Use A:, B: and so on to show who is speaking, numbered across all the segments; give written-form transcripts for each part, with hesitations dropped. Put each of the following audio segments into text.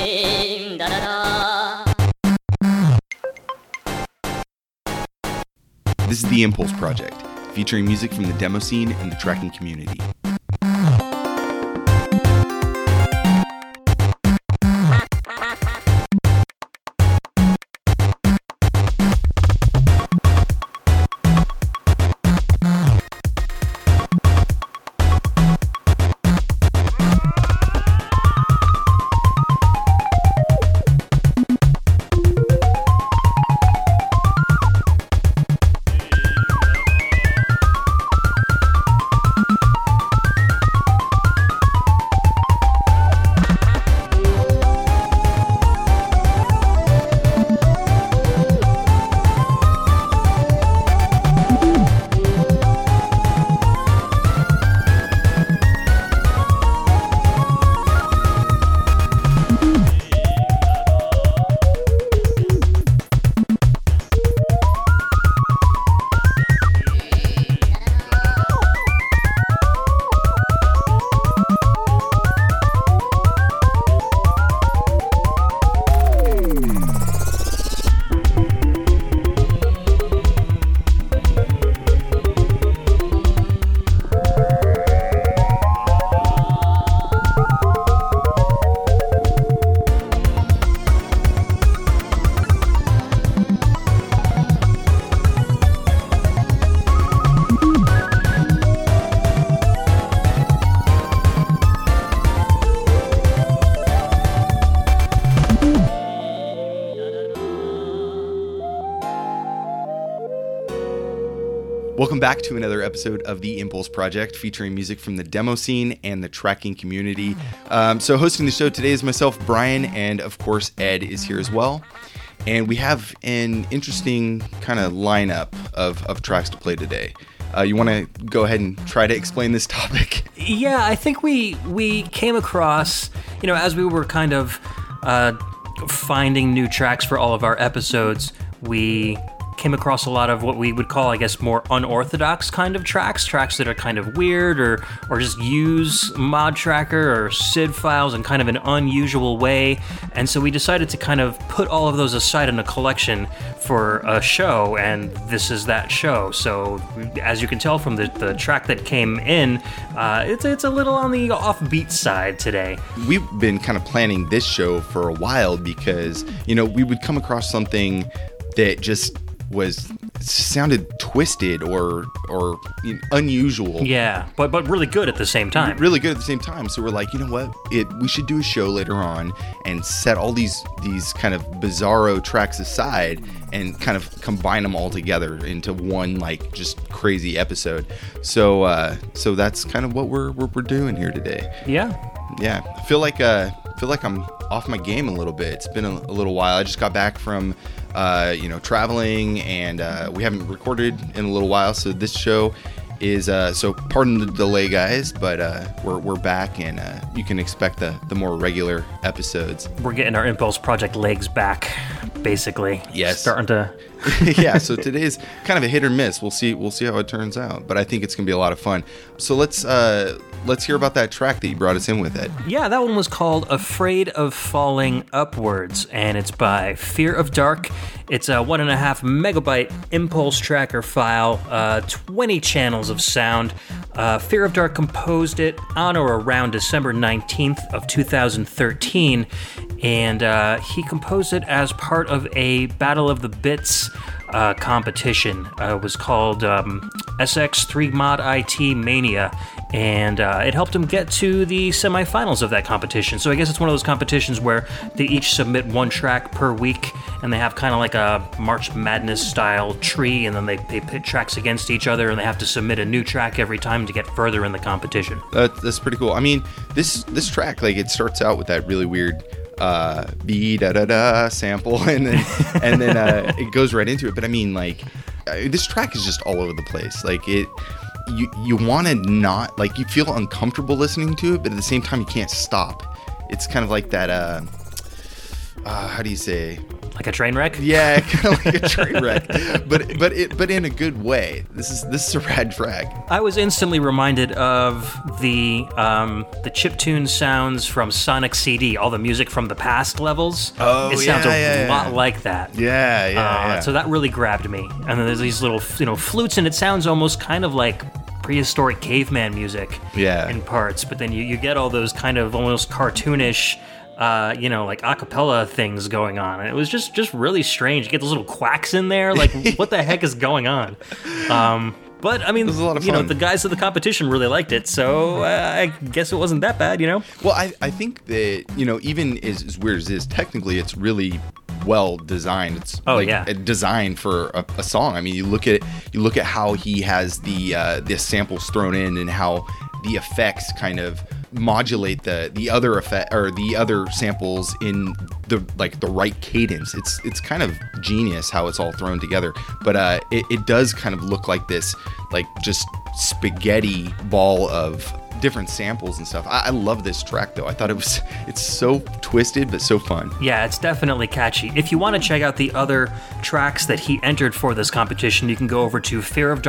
A: This is The Impulse Project, featuring music from the demo scene and the tracking community. Welcome back to another episode of The Impulse Project, featuring music from the demo scene and the tracking community. So hosting the show today is myself, Brian, and of course Ed is here as well. And we have an interesting kind of lineup of tracks to play today. You want to go ahead and try to explain this topic?
B: Yeah, I think we came across, as we were kind of finding new tracks for all of our episodes, we came across a lot of what we would call, I guess, more unorthodox kind of tracks that are kind of weird or just use Mod Tracker or SID files in kind of an unusual way. And so we decided to kind of put all of those aside in a collection for a show, and this is that show. So as you can tell from the track that came in, it's a little on the offbeat side today.
A: We've been kind of planning this show for a while because, we would come across something that just sounded twisted or unusual.
B: Yeah, but really good at the same time.
A: Really good at the same time. So we're like, you know what? We should do a show later on and set all these kind of bizarro tracks aside and kind of combine them all together into one just crazy episode. So that's kind of what we're doing here today.
B: Yeah.
A: Yeah. I feel like I'm off my game a little bit. It's been a little while. I just got back from traveling, and we haven't recorded in a little while, so this show is so pardon the delay, guys, but we're back, and you can expect the more regular episodes.
B: We're getting our Impulse Project legs back, basically.
A: Yes.
B: Starting to
A: yeah, so today's kind of a hit or miss. We'll see how it turns out, but I think it's gonna be a lot of fun. So let's hear about that track that you brought us in with, Ed.
B: Yeah, that one was called Afraid of Falling Upwards, and it's by Fear of Dark. It's a 1.5 megabyte Impulse Tracker file, 20 channels of sound. Fear of Dark composed it on or around December 19th of 2013, and he composed it as part of a Battle of the Bits competition. It was called SX3 Mod IT Mania, and it helped him get to the semifinals of that competition. So I guess it's one of those competitions where they each submit one track per week, and they have kind of like a March Madness style tree, and then they pit tracks against each other, and they have to submit a new track every time to get further in the competition.
A: That's pretty cool. I mean, this track, it starts out with that really weird B da da da sample, and then it goes right into it. But I mean, this track is just all over the place. You want to not, you feel uncomfortable listening to it, but at the same time you can't stop. It's kind of like that how do you say,
B: Like a train wreck?
A: Yeah, kind of like a train wreck, but in a good way. This is a rad track.
B: I was instantly reminded of the chiptune sounds from Sonic CD, all the music from the past levels.
A: Oh,
B: it sounds a lot like that.
A: Yeah.
B: So that really grabbed me. And then there's these little, flutes, and it sounds almost kind of like prehistoric caveman music.
A: Yeah.
B: In parts, but then you get all those kind of almost cartoonish, like a cappella things going on. And it was just really strange. You get those little quacks in there. Like, what the heck is going on? But, I mean,
A: it was a lot of fun.
B: The guys of the competition really liked it, so I guess it wasn't that bad,
A: Well, I think that, even as weird as it is, technically it's really well designed. It's designed for a song. I mean, you look at how he has the samples thrown in and how the effects kind of modulate the other effect or the other samples in the right cadence. It's kind of genius how it's all thrown together. But it does kind of look like this, like just spaghetti ball of different samples and stuff. I love this track though. I thought it's so twisted but so fun.
B: Yeah, it's definitely catchy. If you want to check out the other tracks that he entered for this competition, you can go over to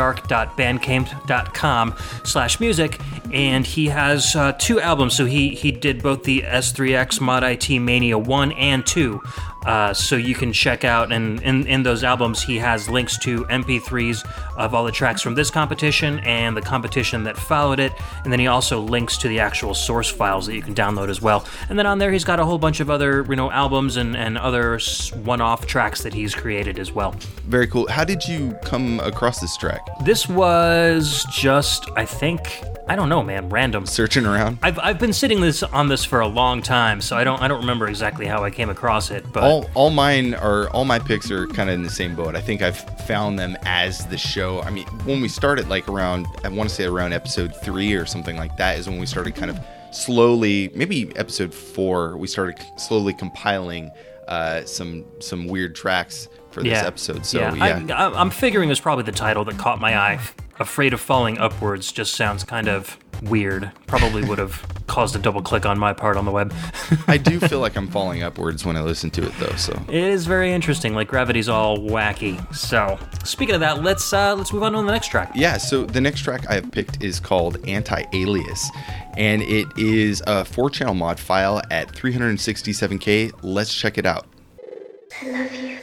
B: fearofdark.bandcamp.com/music, and he has 2 albums. So he did both the S3X Mod IT Mania 1 and 2. So you can check out, and in those albums he has links to MP3s of all the tracks from this competition and the competition that followed it, and then he also links to the actual source files that you can download as well. And then on there he's got a whole bunch of other albums and other one-off tracks that he's created as well.
A: Very cool. How did you come across this track?
B: This was just, I don't know, man, random.
A: Searching around?
B: I've been sitting on this for a long time, so I don't remember exactly how I came across it, but
A: all my picks are kind of in the same boat. I think I've found them as the show. I mean, when we started around episode 3 or something like that is when we started kind of slowly, maybe episode 4, we started slowly compiling some weird tracks for this episode. So
B: I'm figuring it was probably the title that caught my eye. Afraid of Falling Upwards just sounds kind of weird. Probably would have caused a double click on my part on the web.
A: I do feel like I'm falling upwards when I listen to it though, so.
B: It is very interesting, like gravity's all wacky. So, speaking of that, let's move on to the next track.
A: Yeah, so the next track I have picked is called Anti-Alias, and it is a 4-channel mod file at 367K. Let's check it out.
C: I love you.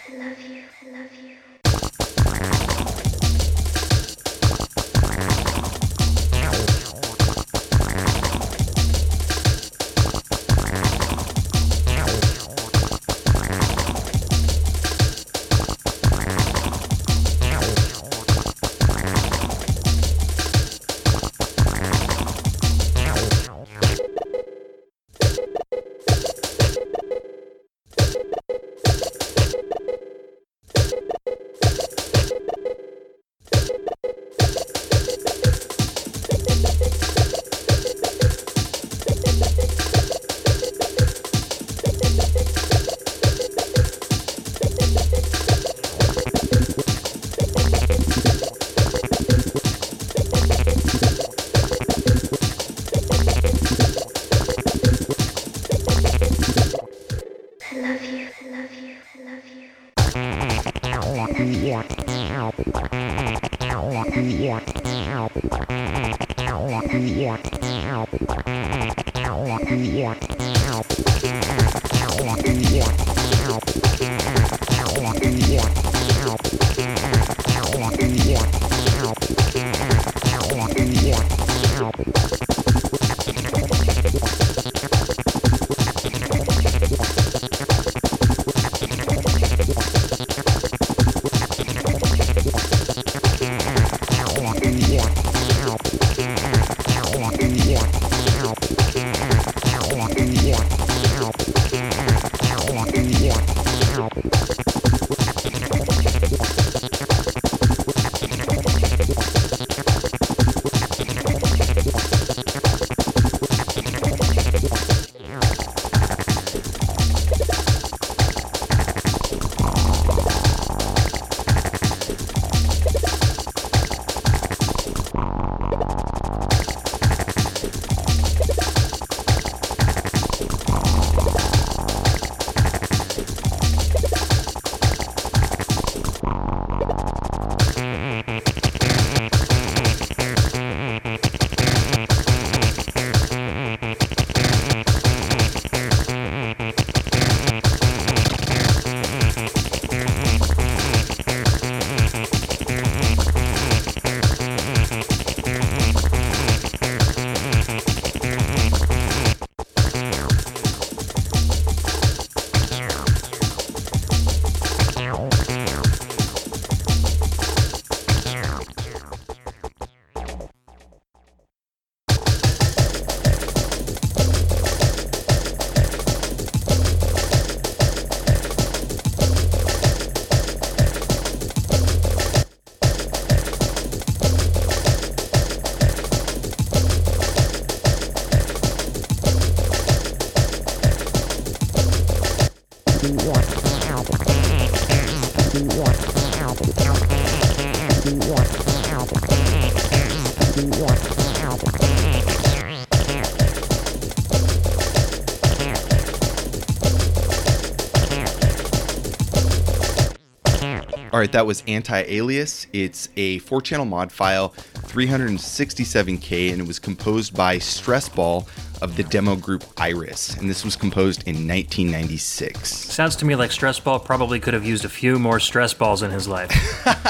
A: All right, that was Anti-Alias. It's a 4-channel mod file, 367K, and it was composed by Stressball of the demo group Iris, and this was composed in 1996.
B: Sounds to me like Stressball probably could have used a few more stress balls in his life.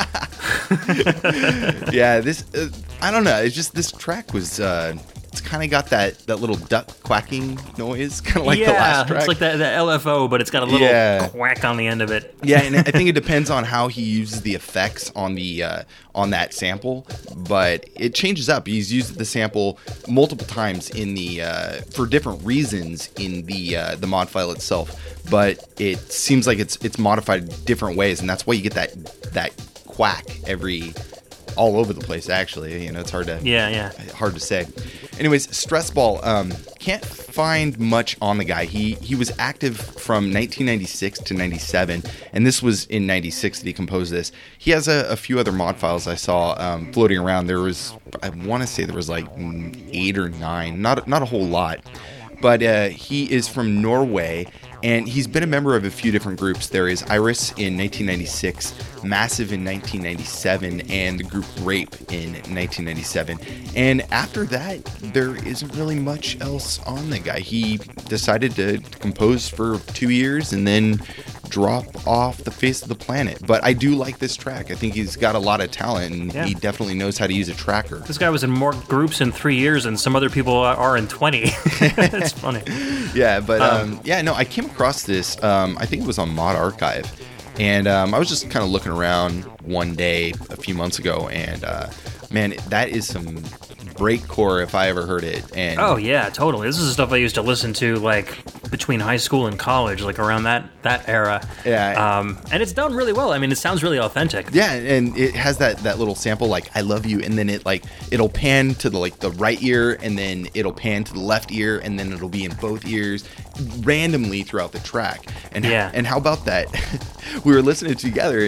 A: Yeah, this, I don't know, it's just, this track was, it's kind of got that little duck quacking noise, kind of like the last track.
B: Yeah, it's like the LFO, but it's got a little quack on the end of it.
A: Yeah, and I think it depends on how he uses the effects on the on that sample, but it changes up. He's used the sample multiple times in the for different reasons in the mod file itself, but it seems like it's modified different ways, and that's why you get that quack all over the place. Actually, it's hard to hard to say. Anyways, Stressball, can't find much on the guy. He was active from 1996 to 97, and this was in 96 that he composed this. He has a few other mod files I saw floating around. There was, I want to say there was like 8 or 9, not a whole lot. But he is from Norway, and he's been a member of a few different groups. There is Iris in 1996, Massive in 1997, and the group Rape in 1997. And after that, there isn't really much else on the guy. He decided to compose for 2 years and then drop off the face of the planet. But I do like this track. I think he's got a lot of talent, and he definitely knows how to use a tracker.
B: This guy was in more groups in 3 years than some other people are in 20. It's funny.
A: Yeah, but I came across this. I think it was on Mod Archive, and I was just kind of looking around one day a few months ago, and man, that is some breakcore if I ever heard it. And
B: oh yeah, totally. This is the stuff I used to listen to like between high school and college, like around that era.
A: Yeah.
B: And it's done really well. I mean, it sounds really authentic.
A: Yeah, and it has that little sample like "I love you," and then it'll pan to the right ear, and then it'll pan to the left ear, and then it'll be in both ears randomly throughout the track. And how about that? We were listening together,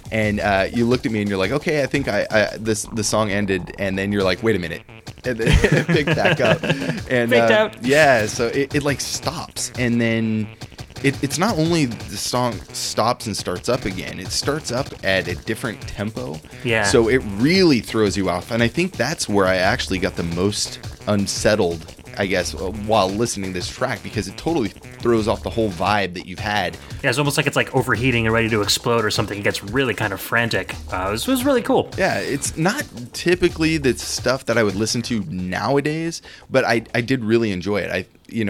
A: and you looked at me and you're like, okay, I think the song ended, and then you're like, wait a minute, and then it picked back up, and
B: picked out.
A: Yeah, so it like stops, and then it's not only the song stops and starts up again, it starts up at a different tempo.
B: Yeah.
A: So it really throws you off, and I think that's where I actually got the most unsettled, I guess, while listening to this track, because it totally throws off the whole vibe that you've had.
B: Yeah, it's almost like it's like overheating and ready to explode or something. It gets really kind of frantic. It was really cool.
A: Yeah, it's not typically the stuff that I would listen to nowadays, but I did really enjoy it. It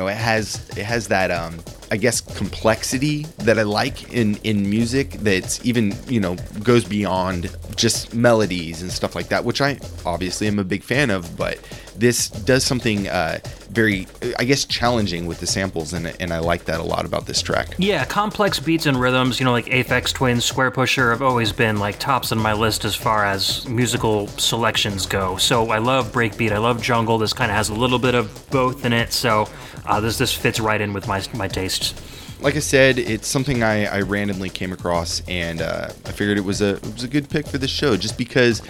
A: has that I guess complexity that I like in music that's even goes beyond just melodies and stuff like that, which I obviously am a big fan of, but this does something very, I guess, challenging with the samples, and I like that a lot about this track.
B: Yeah, complex beats and rhythms, like Aphex Twin's Square Pusher have always been like tops on my list as far as musical selections go. So I love breakbeat, I love jungle. This kind of has a little bit of both in it, so this fits right in with my tastes.
A: Like I said, it's something I randomly came across, and I figured it was a good pick for this show, just because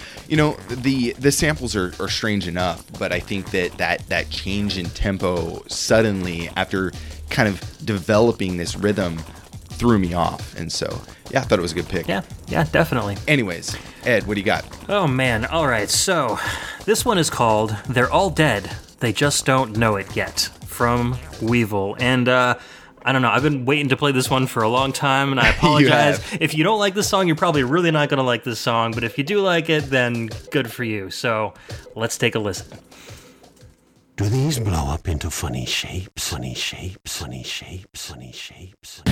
A: the samples are strange enough, but I think that change in tempo suddenly after kind of developing this rhythm threw me off, and so I thought it was a good pick.
B: Yeah, definitely.
A: Anyways, Ed, what do you got?
B: Oh man, all right. So this one is called "They're All Dead, They Just Don't Know It Yet" from Weevil, and I don't know, I've been waiting to play this one for a long time, and I apologize. If you don't like this song, you're probably really not going to like this song, but if you do like it, then good for you. So let's take a listen.
C: Do these blow up into funny shapes? Funny shapes, funny shapes, funny shapes.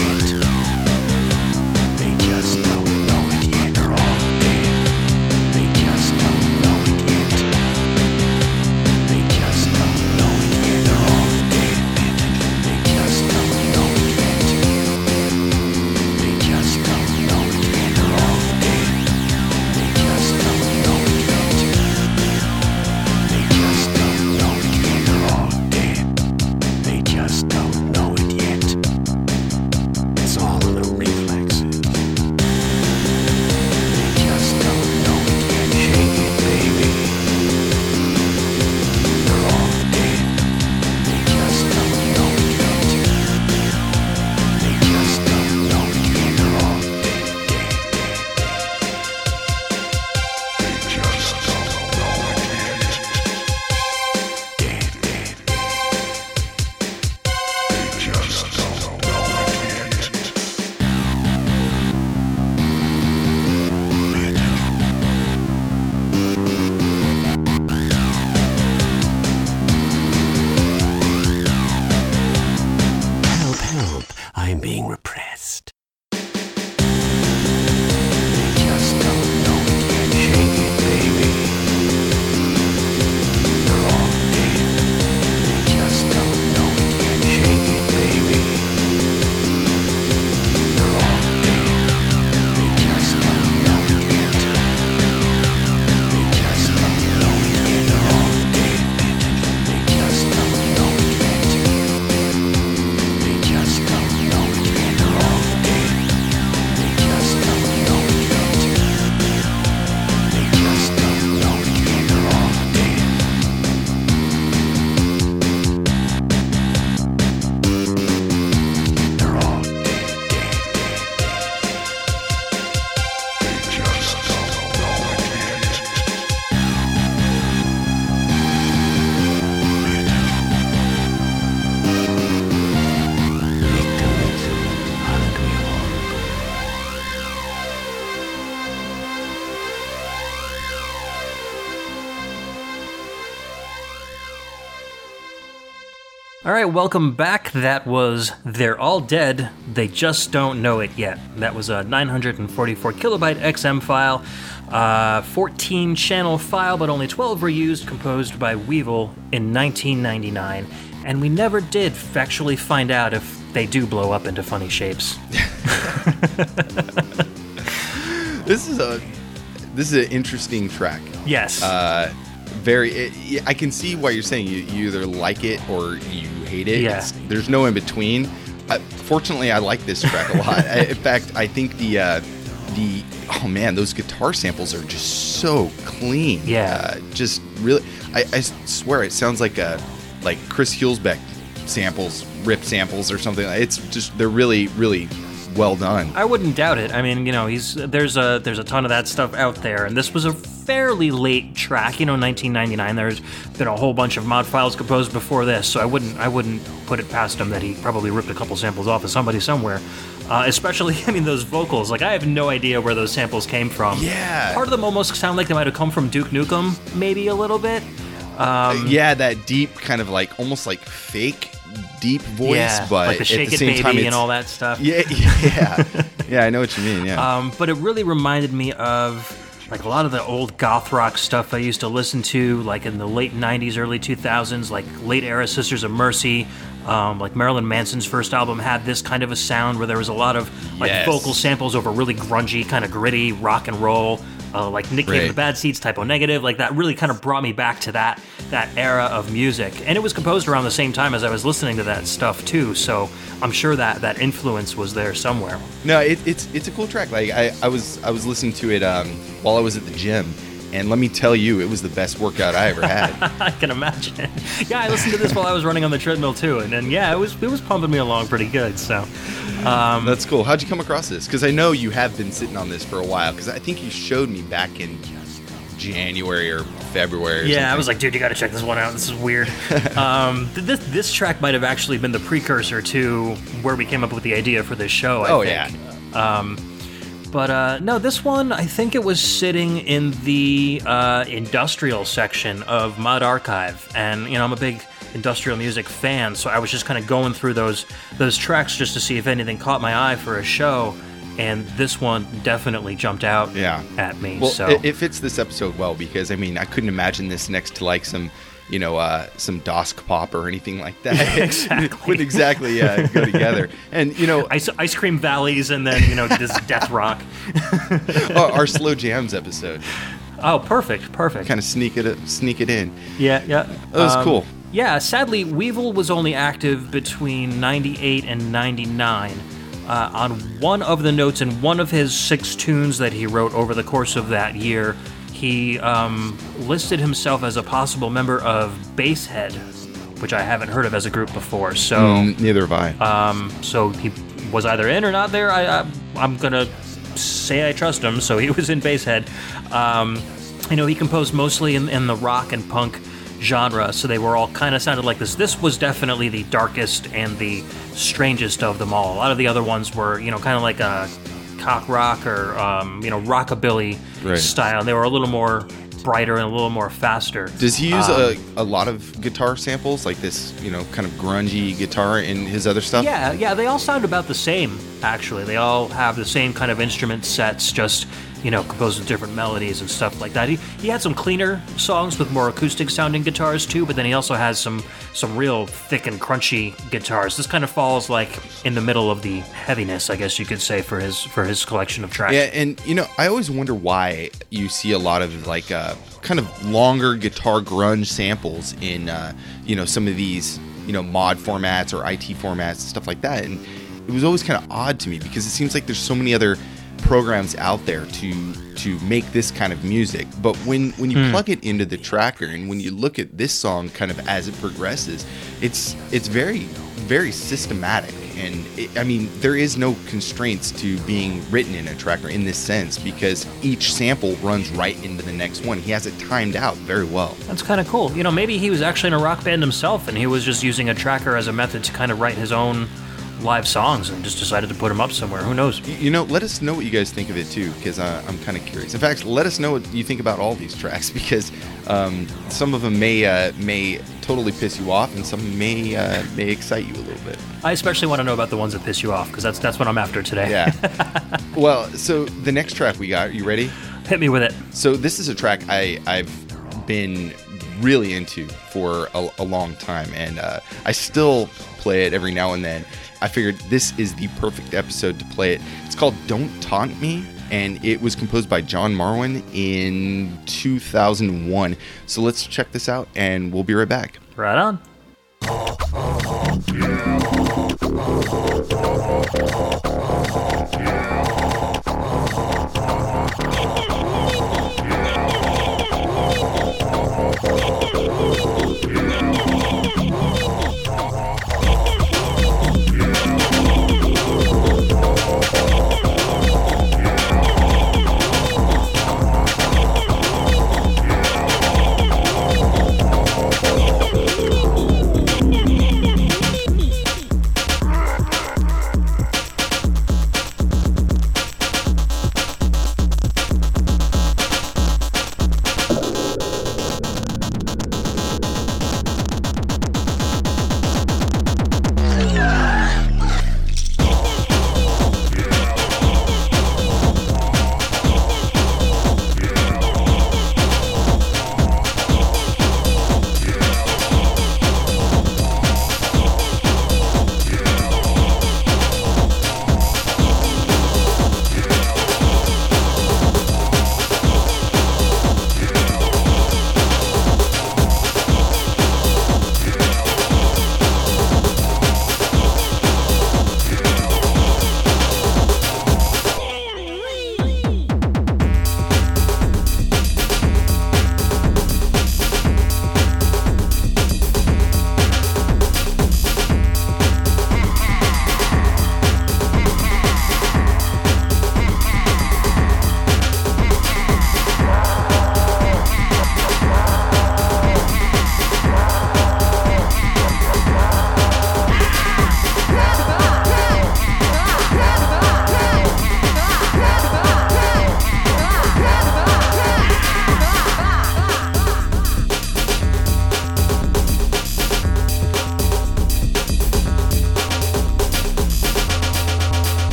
C: They
B: All right, welcome back. That was They're All Dead, They Just Don't Know It Yet. That was a 944 kilobyte XM file, 14 channel file, but only 12 were used, composed by Weevil in 1999. And we never did factually find out if they do blow up into funny shapes.
A: This is an interesting track.
B: Yes.
A: I can see why you're saying you either like it or you hate it.
B: Yeah.
A: There's no in between. Fortunately, I like this track a lot. In fact, I think oh man, those guitar samples are just so clean.
B: Yeah.
A: Just really, I swear it sounds like Chris Hulsbeck samples, rip samples or something. It's just, they're really, really well done.
B: I wouldn't doubt it. I mean, there's a ton of that stuff out there, and this was a fairly late track. 1999. There's been a whole bunch of mod files composed before this, so I wouldn't put it past him that he probably ripped a couple samples off of somebody somewhere. Especially, those vocals. Like, I have no idea where those samples came from.
A: Yeah.
B: Part of them almost sound like they might have come from Duke Nukem, maybe a little bit.
A: Yeah, that deep kind of almost like fake deep voice, but
B: like the Shake
A: at the
B: It
A: same time
B: Baby and all that stuff.
A: Yeah. Yeah, I know what you mean, yeah.
B: But it really reminded me of a lot of the old goth rock stuff I used to listen to, like in the late 90s, early 2000s, like late era Sisters of Mercy. Like Marilyn Manson's first album had this kind of a sound where there was a lot of vocal samples over really grungy, kind of gritty rock and roll. Like Nick Cave and the Bad Seeds, Typo Negative, like that really kind of brought me back to that era of music. And it was composed around the same time as I was listening to that stuff too, so I'm sure that influence was there somewhere.
A: No, it's a cool track. Like I was listening to it while I was at the gym, and let me tell you, it was the best workout I ever had.
B: I can imagine. Yeah, I listened to this while I was running on the treadmill too, and then it was pumping me along pretty good. So
A: that's cool. How'd you come across this? Because I know you have been sitting on this for a while. Because I think you showed me back in January or February. Or something.
B: I was like, dude, you got to check this one out. This is weird. This track might have actually been the precursor to where we came up with the idea for this show. I think.
A: Yeah.
B: But no, this one, I think it was sitting in the industrial section of Mod Archive. And, I'm a big industrial music fan, so I was just kind of going through those tracks just to see if anything caught my eye for a show. And this one definitely jumped out at me.
A: Well,
B: so
A: it fits this episode well because, I couldn't imagine this next to some Dosk Pop or anything like that.
B: Exactly.
A: It wouldn't exactly go together. And,
B: Ice Cream Valleys and then, this death rock.
A: our Slow Jams episode.
B: Oh, perfect.
A: Kind of sneak it in.
B: Yeah.
A: That was cool.
B: Yeah, sadly, Weevil was only active between 98 and 99. On one of the notes in one of his 6 tunes that he wrote over the course of that year, he listed himself as a possible member of Basehead, which I haven't heard of as a group before. So
A: neither have I.
B: So he was either in or not there. I'm gonna say I trust him. So he was in Basehead. He composed mostly in the rock and punk genre, so they were all kind of sounded like this. This was definitely the darkest and the strangest of them all. A lot of the other ones were, kind of like a cock rock or, rockabilly style. They were a little more brighter and a little more faster.
A: Does he use a lot of guitar samples, like this, kind of grungy guitar in his other stuff?
B: Yeah, they all sound about the same, actually. They all have the same kind of instrument sets, just composed with different melodies and stuff like that. He had some cleaner songs with more acoustic sounding guitars too, but then he also has some real thick and crunchy guitars. This kind of falls in the middle of the heaviness, I guess you could say, for his collection of tracks.
A: Yeah, and I always wonder why you see a lot of kind of longer guitar grunge samples in some of these mod formats or IT formats and stuff like that. And it was always kind of odd to me because it seems like there's so many other programs out there to make this kind of music, but when you plug it into the tracker and when you look at this song kind of as it progresses, it's very, very systematic. And there is no constraints to being written in a tracker in this sense because each sample runs right into the next one. He has it timed out very well.
B: That's kind of cool. Maybe he was actually in a rock band himself and he was just using a tracker as a method to kind of write his own live songs and just decided to put them up somewhere. Who knows?
A: Let us know what you guys think of it too, because I'm kind of curious. In fact, let us know what you think about all these tracks, because some of them may totally piss you off, and some may excite you a little bit.
B: I especially want to know about the ones that piss you off, because that's what I'm after today.
A: Yeah. Well, so the next track we got, you ready?
B: Hit me with it.
A: So this is a track I've been really into for a long time, and I still play it every now and then. I figured this is the perfect episode to play it. It's called Don't Taunt Me, and it was composed by John Marwin in 2001. So let's check this out, and we'll be right back.
B: Right on.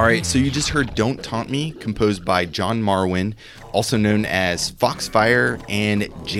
A: All right, so you just heard Don't Taunt Me, composed by John Marwin, also known as Foxfire and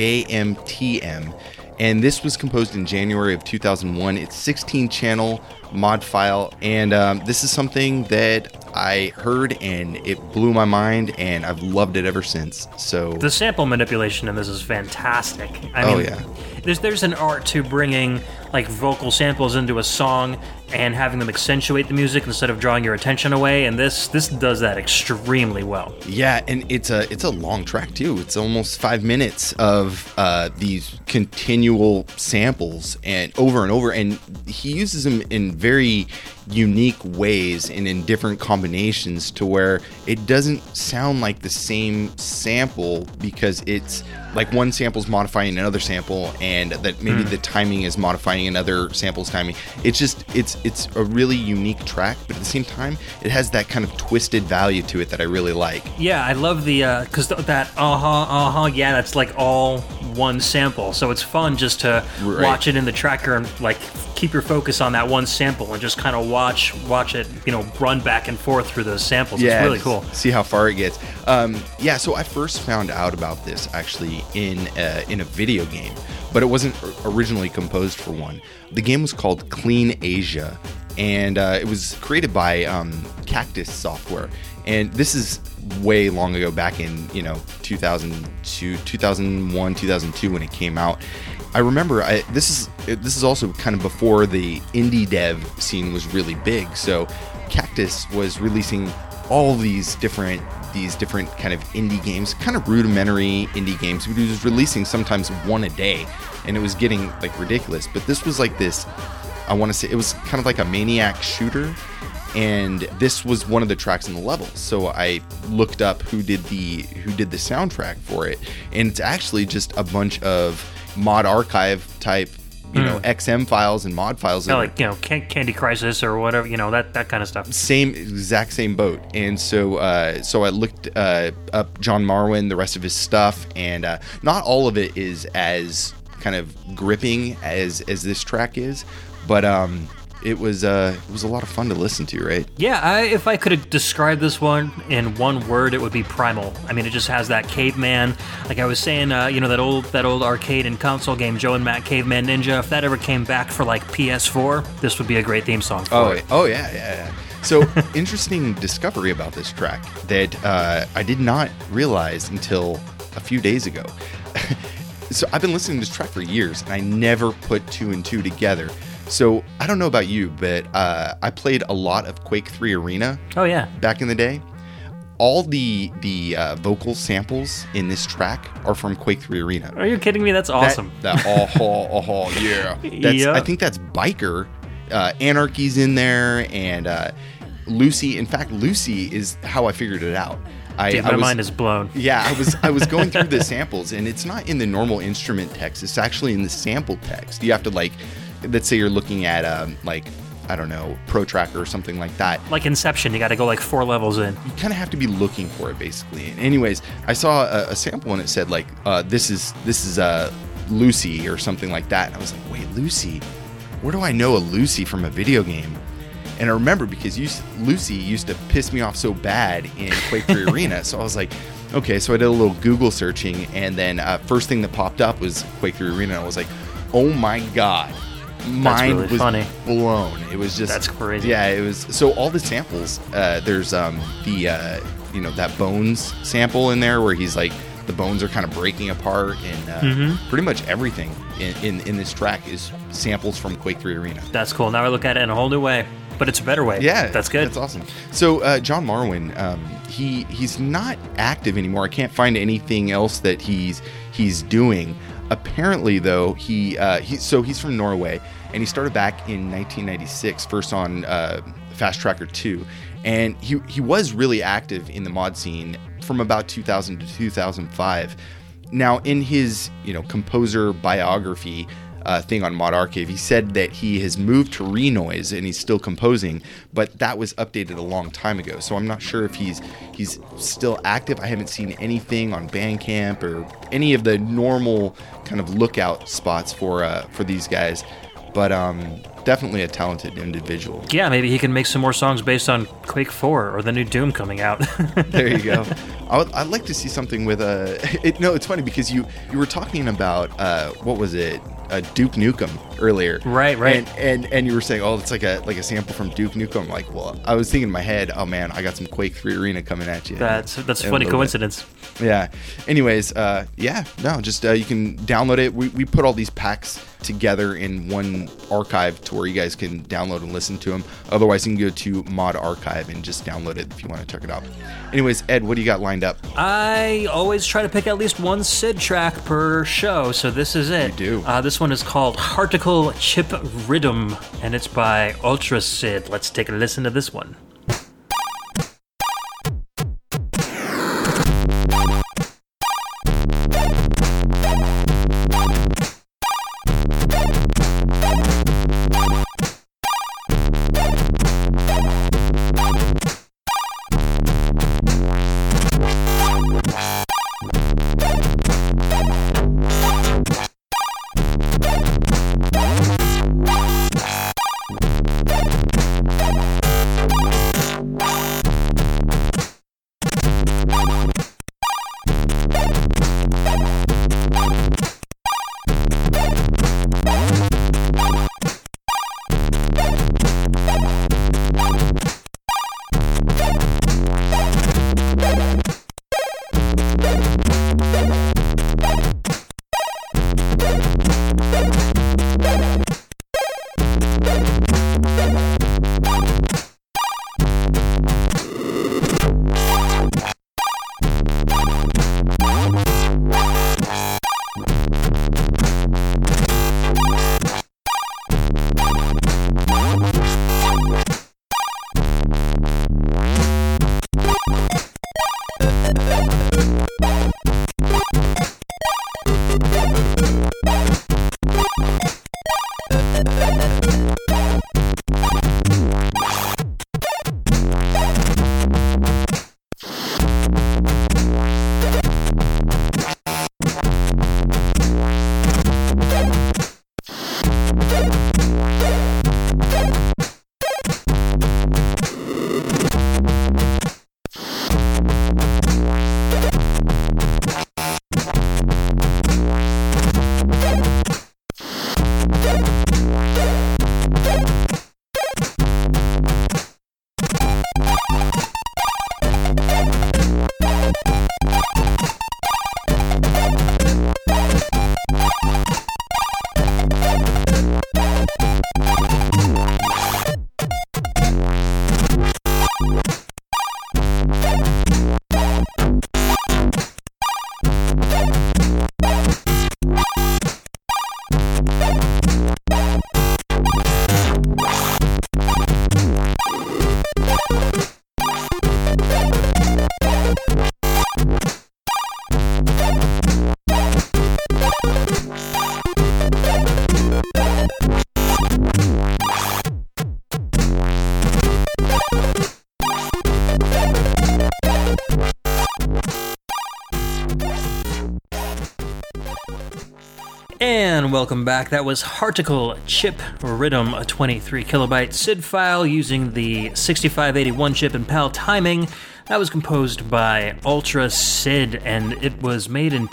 A: JMTM. And this was composed in January of 2001. It's 16-channel mod file, and this is something that I heard and it blew my mind, and I've loved it ever since. So
B: the sample manipulation in this is fantastic. I mean, there's an art to bringing like vocal samples into a song and having them accentuate the music instead of drawing your attention away, and this does that extremely well.
A: Yeah, and it's a long track too. It's almost 5 minutes of these continual samples and over, and he uses them in very unique ways and in different combinations to where it doesn't sound like the same sample, because it's like one sample's modifying another sample, and that maybe the timing is modifying another sample's timing. It's just it's a really unique track, but at the same time it has that kind of twisted value to it that I really like.
B: Yeah, I love the because that yeah, that's like all one sample, so it's fun just to watch it in the tracker and like keep your focus on that one sample and just kind of watch it, run back and forth through those samples.
A: Yeah,
B: it's really cool.
A: See how far it gets. So I first found out about this actually in a video game, but it wasn't originally composed for one. The game was called Clean Asia, and it was created by Cactus Software. And this is way long ago, back in 2002, 2001, 2002 when it came out. I remember this is also kind of before the indie dev scene was really big. So Cactus was releasing all these different kind of indie games, kind of rudimentary indie games. He was releasing sometimes one a day, and it was getting like ridiculous. But this was like this, I want to say it was kind of like a maniac shooter, and this was one of the tracks in the level. So I looked up who did the soundtrack for it, and it's actually just a bunch of mod archive type XM files and mod files.
B: Like Candy Crisis or whatever, that kind of stuff.
A: Exact same boat. And so I looked up John Marwin, the rest of his stuff, and not all of it is as kind of gripping as this track is, but it was a lot of fun to listen to, right?
B: Yeah, if I could describe this one in one word, it would be primal. I mean, it just has that caveman. Like I was saying, that old arcade and console game, Joe and Matt Caveman Ninja. If that ever came back for like PS4, this would be a great theme song for it.
A: Oh yeah. So interesting discovery about this track that I did not realize until a few days ago. So I've been listening to this track for years, and I never put two and two together. So I don't know about you, but I played a lot of Quake 3 Arena.
B: Oh yeah,
A: back in the day. All the vocal samples in this track are from Quake 3 Arena.
B: Are you kidding me? That's awesome.
A: Yeah. I think that's Biker. Anarchy's in there, and Lucy. In fact, Lucy is how I figured it out.
B: My mind is blown.
A: Yeah, I was going through the samples, and it's not in the normal instrument text. It's actually in the sample text. You have to let's say you're looking at I don't know, Pro Tracker or something like that.
B: Like Inception, you got to go like 4 levels in.
A: You kind of have to be looking for it, basically. And anyways, I saw a sample and it said this is Lucy or something like that. And I was like, wait, Lucy? Where do I know a Lucy from a video game? And I remember because Lucy used to piss me off so bad in Quake 3 Arena. So I was like, okay, so I did a little Google searching, and then first thing that popped up was Quake 3 Arena. And I was like, oh my God. Mind
B: really
A: was
B: funny.
A: blown. It was just,
B: that's crazy.
A: Yeah, it was. So all the samples, there's that Bones sample in there where he's like, the bones are kind of breaking apart, and pretty much everything in this track is samples from Quake 3 Arena.
B: That's cool. Now I look at it in a whole new way, but it's a better way.
A: Yeah,
B: that's good.
A: That's awesome. So John Marwin, he's not active anymore. I can't find anything else that he's doing. Apparently, though, he's from Norway, and he started back in 1996, first on Fast Tracker 2, and he was really active in the mod scene from about 2000 to 2005. Now, in his composer biography thing on Mod Archive, he said that he has moved to Renoise and he's still composing, but that was updated a long time ago. So I'm not sure if he's still active. I haven't seen anything on Bandcamp or any of the normal kind of lookout spots for these guys. but definitely a talented individual.
B: Yeah, maybe he can make some more songs based on Quake 4 or the new Doom coming out.
A: There you go. I'd like to see something with it's funny because you were talking about what was it? Duke Nukem earlier,
B: right,
A: and you were saying, it's like a sample from Duke Nukem. I'm like, well, I was thinking in my head, oh man, I got some Quake 3 Arena coming at you.
B: That's a funny coincidence.
A: Yeah. Anyways, you can download it. We put all these packs together in one archive to where you guys can download and listen to them. Otherwise, you can go to Mod Archive and just download it if you want to check it out. Anyways, Ed, what do you got lined up?
B: I always try to pick at least one Sid track per show, so this is it.
A: You do.
B: This one is called Harticle Chip Rhythm, and it's by Ultra Sid. Let's take a listen to this one. And welcome back. That was Harticle Chip Rhythm, a 23 kilobyte SID file using the 6581 chip and PAL timing. That was composed by Ultra Sid, and it was made in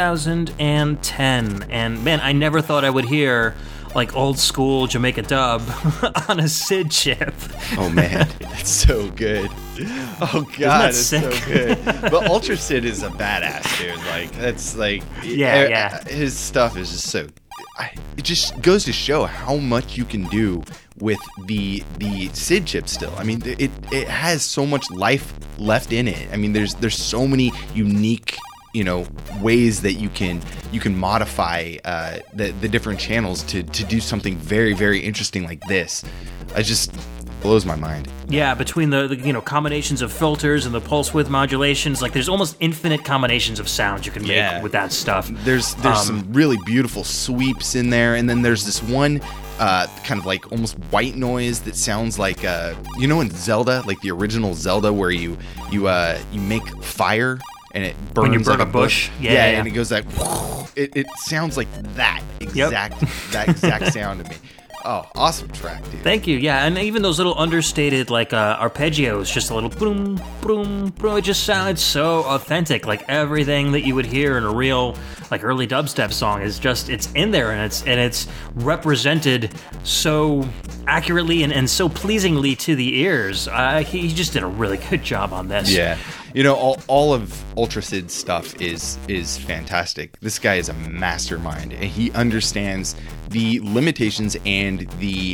B: 2010. And man, I never thought I would hear like old school Jamaica dub on a SID chip.
A: Oh man, that's so good. Oh god, it's so good. But Ultra Sid is a badass dude. Like that's like
B: yeah.
A: His stuff is just so. It just goes to show how much you can do with the SID chip still. I mean, it has so much life left in it. I mean, there's so many unique, ways that you can modify the different channels to do something very, very interesting like this. It just blows my mind.
B: Yeah, between the combinations of filters and the pulse width modulations, like there's almost infinite combinations of sounds you can make with that stuff.
A: There's some really beautiful sweeps in there, and then there's this one kind of like almost white noise that sounds like in Zelda, like the original Zelda, where you make fire and it burns
B: when you burn
A: like
B: a bush.
A: Yeah, and it goes like it sounds like that exact sound to me. Oh, awesome track, dude.
B: Thank you. Yeah, and even those little understated like arpeggios, just a little boom, boom, boom. It just sounds so authentic. Like everything that you would hear in a real like early dubstep song is just it's in there, and it's represented so accurately and so pleasingly to the ears. He just did a really good job on this.
A: Yeah. You know, all of Ultra Sid's stuff is fantastic. This guy is a mastermind, and he understands the limitations and the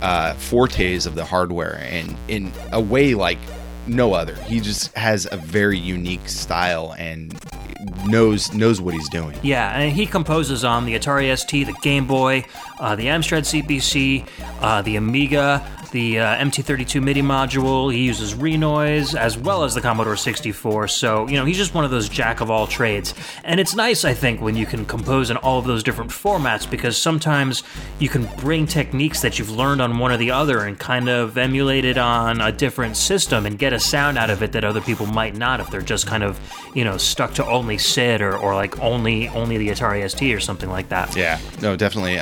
A: fortes of the hardware, and in a way like no other. He just has a very unique style and knows what he's doing.
B: Yeah, and he composes on the Atari ST, the Game Boy, the Amstrad CPC, the Amiga, the MT32 MIDI module. He uses Renoise as well as the Commodore 64. So, you know, he's just one of those jack of all trades. And it's nice, I think, when you can compose in all of those different formats, because sometimes you can bring techniques that you've learned on one or the other and kind of emulate it on a different system and get a sound out of it that other people might not if they're just kind of, you know, stuck to only SID or like only the Atari ST or something like that.
A: Yeah, no, definitely.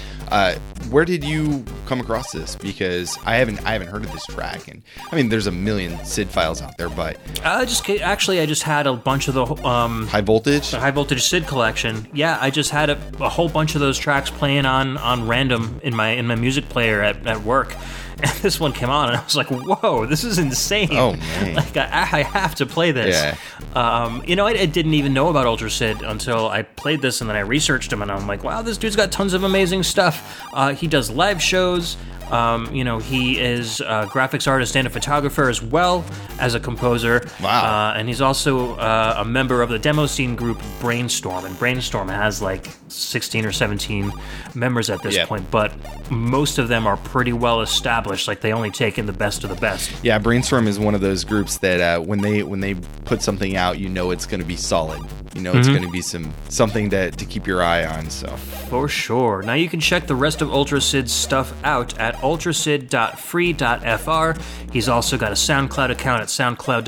A: Where did you come across this? Because I haven't heard of this track, and I mean, there's a million SID files out there, but
B: I just had a bunch of the
A: High Voltage,
B: the High Voltage SID collection. Yeah, I just had a whole bunch of those tracks playing on random in my music player at work. And this one came on, and I was like, "Whoa, this is insane!"
A: Oh man!
B: Like I have to play this.
A: Yeah.
B: You know, I didn't even know about Ultra Sid until I played this, and then I researched him, and I'm like, "Wow, this dude's got tons of amazing stuff." He does live shows. You know, he is a graphics artist and a photographer as well as a composer.
A: Wow.
B: And he's also a member of the demo scene group Brainstorm. And Brainstorm has like 16 or 17 members at this point, but most of them are pretty well established. Like they only take in the best of the best.
A: Yeah, Brainstorm is one of those groups that when they put something out, you know it's going to be solid. You know it's going to be something to keep your eye on. So
B: for sure. Now you can check the rest of Ultra Sid's stuff out at ultrasid.free.fr. He's also got a SoundCloud account at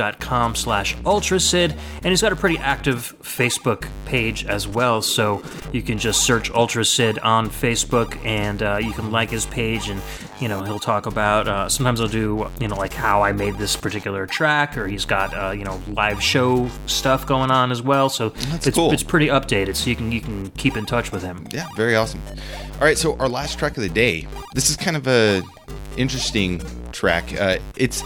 B: soundcloud.com/ultrasid, and he's got a pretty active Facebook page as well. So you can just search Ultra Sid on Facebook, and you can like his page, and you know he'll talk about. Sometimes he'll do like how I made this particular track, or he's got live show stuff going on as well. So
A: That's cool.
B: It's pretty updated, so you can keep in touch with him.
A: Yeah, very awesome. All right, so our last track of the day. This is kind of a interesting track. I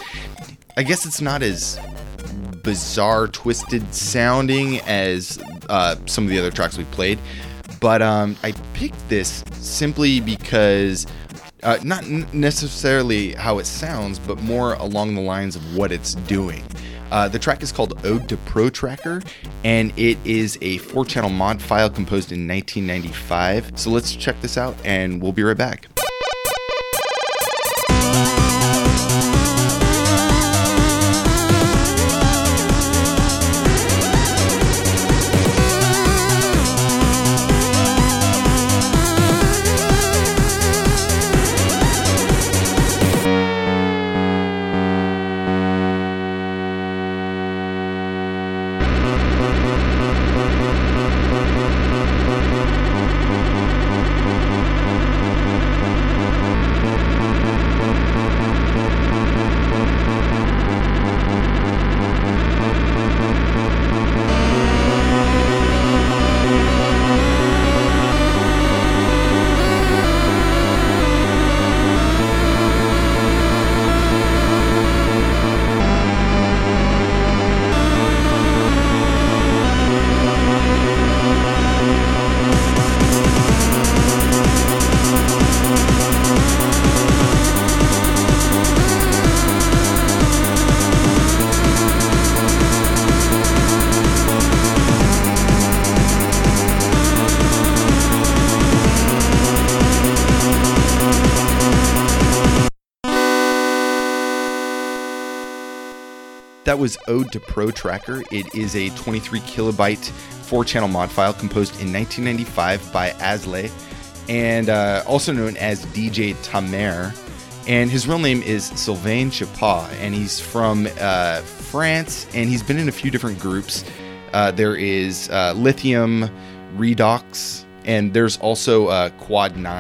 A: guess it's not as bizarre, twisted sounding as some of the other tracks we played, but I picked this simply because not necessarily how it sounds, but more along the lines of what it's doing. The track is called Ode to Pro Tracker, and it is a 4-channel mod file composed in 1995. So let's check this out, and we'll be right back. That was Ode to Pro Tracker. It is a 23 kilobyte 4-channel mod file composed in 1995 by Asley, and also known as DJ Tamer. And his real name is Sylvain Chapot, and he's from France, and he's been in a few different groups. There is Lithium, Redox, and there's also Quad 9.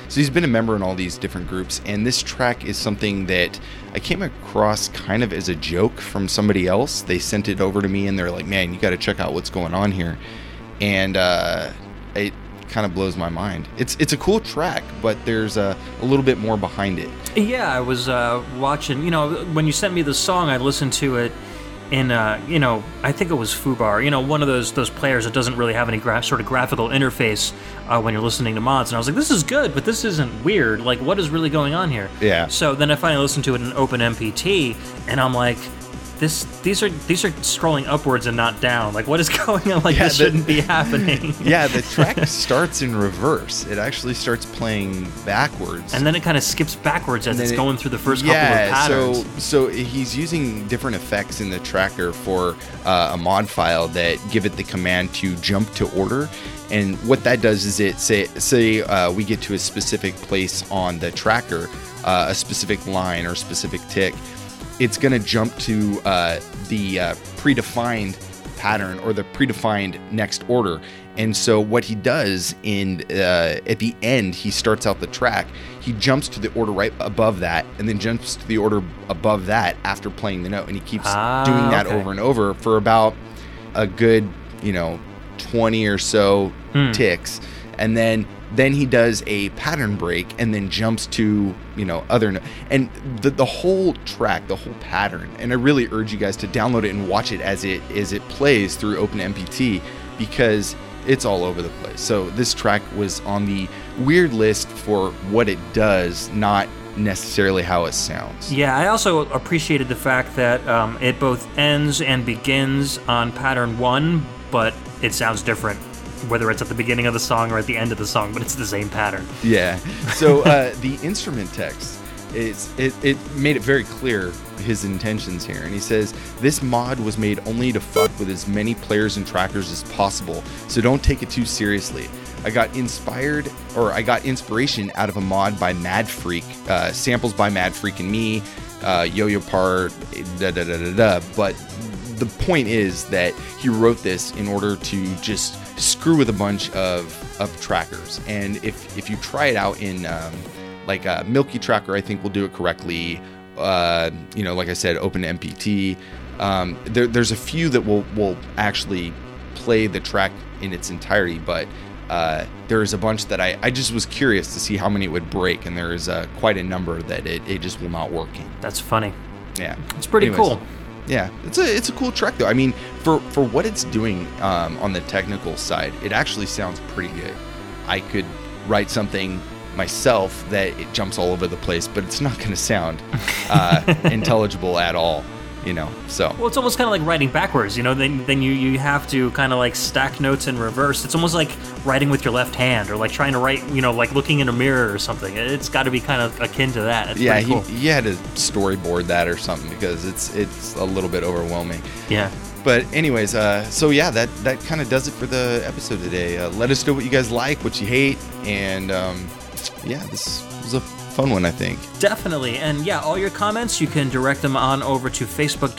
A: So he's been a member in all these different groups, and this track is something that I came across kind of as a joke from somebody else. They sent it over to me, and they're like, man, you got to check out what's going on here. And it kind of blows my mind. It's a cool track, but there's a little bit more behind it.
B: Yeah, I was watching, when you sent me the song, I listened to it in, I think it was Fubar, one of those players that doesn't really have any sort of graphical interface when you're listening to mods. And I was like, this is good, but this isn't weird. Like, what is really going on here?
A: Yeah.
B: So then I finally listened to it in OpenMPT, and I'm like, these are scrolling upwards and not down. Like, what is going on? Like, this shouldn't be happening.
A: Yeah, the track starts in reverse. It actually starts playing backwards.
B: And then it kind of skips backwards as it's going through the first couple of patterns.
A: So he's using different effects in the tracker for a mod file that give it the command to jump to order. And what that does is it say we get to a specific place on the tracker, a specific line or specific tick. It's going to jump to the predefined pattern or the predefined next order. And so what he does at the end, he starts out the track. He jumps to the order right above that, and then jumps to the order above that after playing the note. And he keeps doing that over and over for about a good, 20 or so ticks. And then he does a pattern break and then jumps to, other and the whole track, the whole pattern. And I really urge you guys to download it and watch it as it plays through OpenMPT, because it's all over the place. So this track was on the weird list for what it does, not necessarily how it sounds.
B: Yeah, I also appreciated the fact that it both ends and begins on pattern 1, but it sounds different, whether it's at the beginning of the song or at the end of the song, but it's the same pattern.
A: Yeah. So the instrument text, it made it very clear his intentions here. And he says, this mod was made only to fuck with as many players and trackers as possible, so don't take it too seriously. I got inspiration out of a mod by Mad Freak, samples by Mad Freak and me, Yo-Yo Part, but the point is that he wrote this in order to just screw with a bunch of trackers. And if you try it out in like a Milky Tracker, I think will do it correctly. Like I said, OpenMPT. There's a few that will actually play the track in its entirety, but there's a bunch that I just was curious to see how many it would break, and there is quite a number that it just will not work in.
B: That's funny.
A: Yeah,
B: it's pretty cool.
A: Yeah, it's a cool track though. I mean, for what it's doing on the technical side, it actually sounds pretty good. I could write something myself that it jumps all over the place, but it's not going to sound intelligible at all. So
B: well, it's almost kind of like writing backwards. Then you have to kind of like stack notes in reverse. It's almost like writing with your left hand, or like trying to write, like looking in a mirror or something. It's got to be kind of akin to that. It's pretty cool.
A: He had to storyboard that or something, because it's a little bit overwhelming.
B: Yeah.
A: But anyways, so yeah, that kind of does it for the episode today. Let us know what you guys like, what you hate, and this was a fun one, I think.
B: Definitely. And yeah, all your comments, you can direct them on over to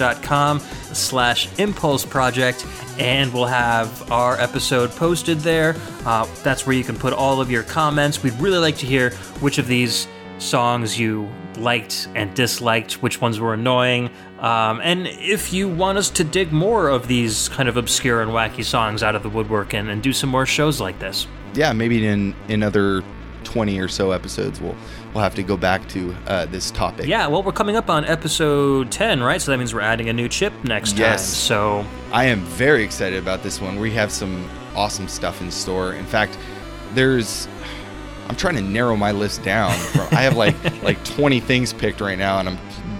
B: facebook.com/Impulse Project, and we'll have our episode posted there. That's where you can put all of your comments. We'd really like to hear which of these songs you liked and disliked, which ones were annoying, and if you want us to dig more of these kind of obscure and wacky songs out of the woodwork and do some more shows like this.
A: Yeah, maybe in another 20 or so episodes we'll have to go back to this topic.
B: Yeah, well, we're coming up on episode 10, right? So that means we're adding a new chip next time. So
A: I am very excited about this one. We have some awesome stuff in store. In fact, I'm trying to narrow my list down. I have like 20 things picked right now, and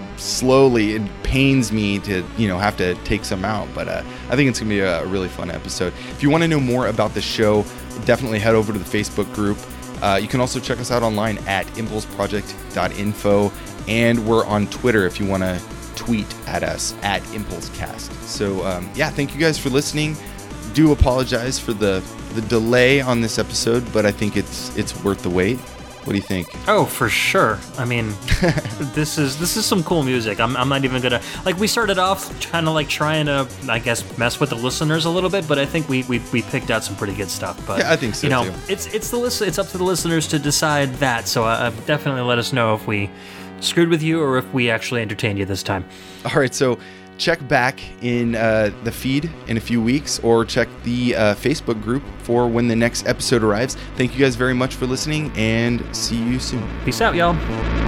A: it pains me to have to take some out, but I think it's gonna be a really fun episode. If you want to know more about the show, definitely head over to the Facebook group. You can also check us out online at impulseproject.info, and we're on Twitter if you want to tweet at us at ImpulseCast. So thank you guys for listening. Do apologize for the delay on this episode, but I think it's worth the wait. What do you think?
B: Oh, for sure. I mean, this is some cool music. I'm not even gonna, like, we started off kind of like trying to, I guess, mess with the listeners a little bit, but I think we picked out some pretty good stuff. But
A: yeah, I think so too.
B: It's up to the listeners to decide that. So definitely let us know if we screwed with you or if we actually entertained you this time.
A: All right, so check back in the feed in a few weeks, or check the Facebook group for when the next episode arrives. Thank you guys very much for listening, and see you soon.
B: Peace out, y'all.